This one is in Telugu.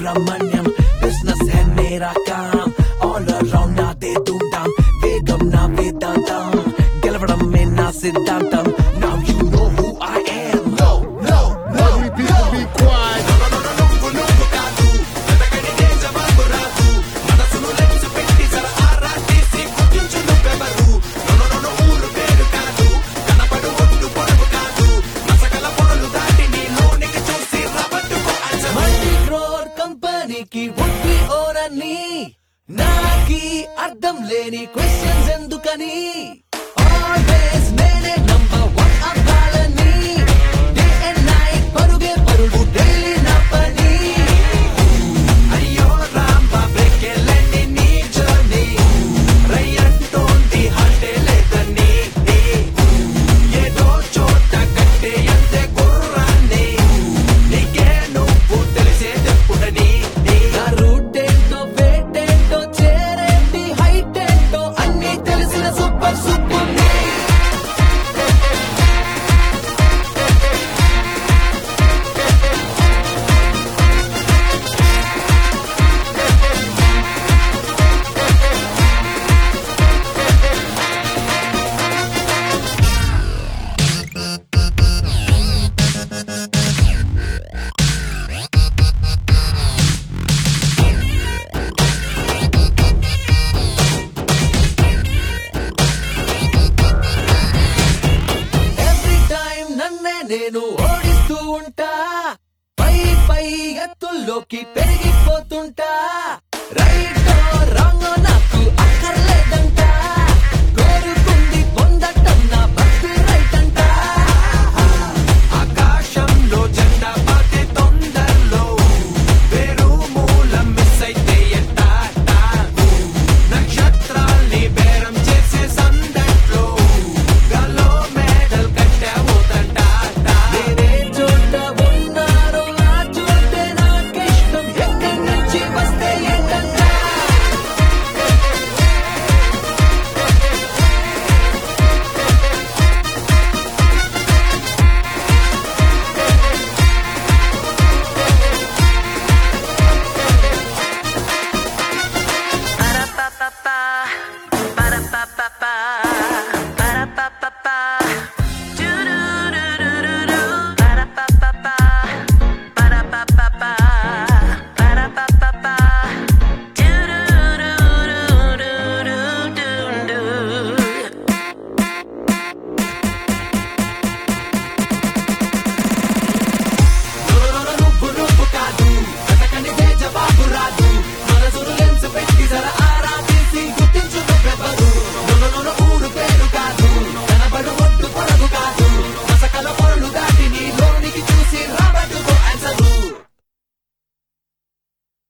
सुब्रमण्यम बिजनेस है मेरा काम ऑल अराउंड ना दे धूमधाम वेगम ना वेदांतम गेलवडम में ना सिद्धांतम now you know who I am No, no, no. Every people be quiet. నువ్వు కాదు వెతకని దేశవాదు రాదు మనసును లెన్స్ పెట్టి సర ఆరా తీసి గుర్తించు నువ్వెవరు ఊరు పేరు కాదు కనపడు ఒట్టు పొడవు కాదు మసకల పొరలు దాటి నీ లోనికి చూసి రబట్టుకో మల్టీ క్రోర్ కంపెనీకి ఒట్టి ఓరని నాకి అర్థం లేని క్వశ్చన్స్ ఎందుకని ఆల్వేస్ నేనే నంబర్ 1 అవ్వాలని డే అండ్ నైట్ పరుగే పరుగు డైలీ నా పని అయ్యో రాంబ బ్రేకెళ్ళండి నీ జర్నీ రయ్యంటోంది హంటే లేదని ఏదో చోట కట్టే అంతే గుర్రాన్ని నీకే నువ్వు తెలిసేదెప్పుడని నా రూట్ ఏంటో వేట్ ఏంటో చేరేంటి హైట్ ఏంటో అన్నీ తెలిసిన సూపర్ సూపర్ ఎవ్రీ టైం నన్నే నేను ఓడిస్తూ ఉంటా పై పై ఎత్తుల్లోకి పెరిగిపోతుంటా రైట్ రాంగ్ నాకు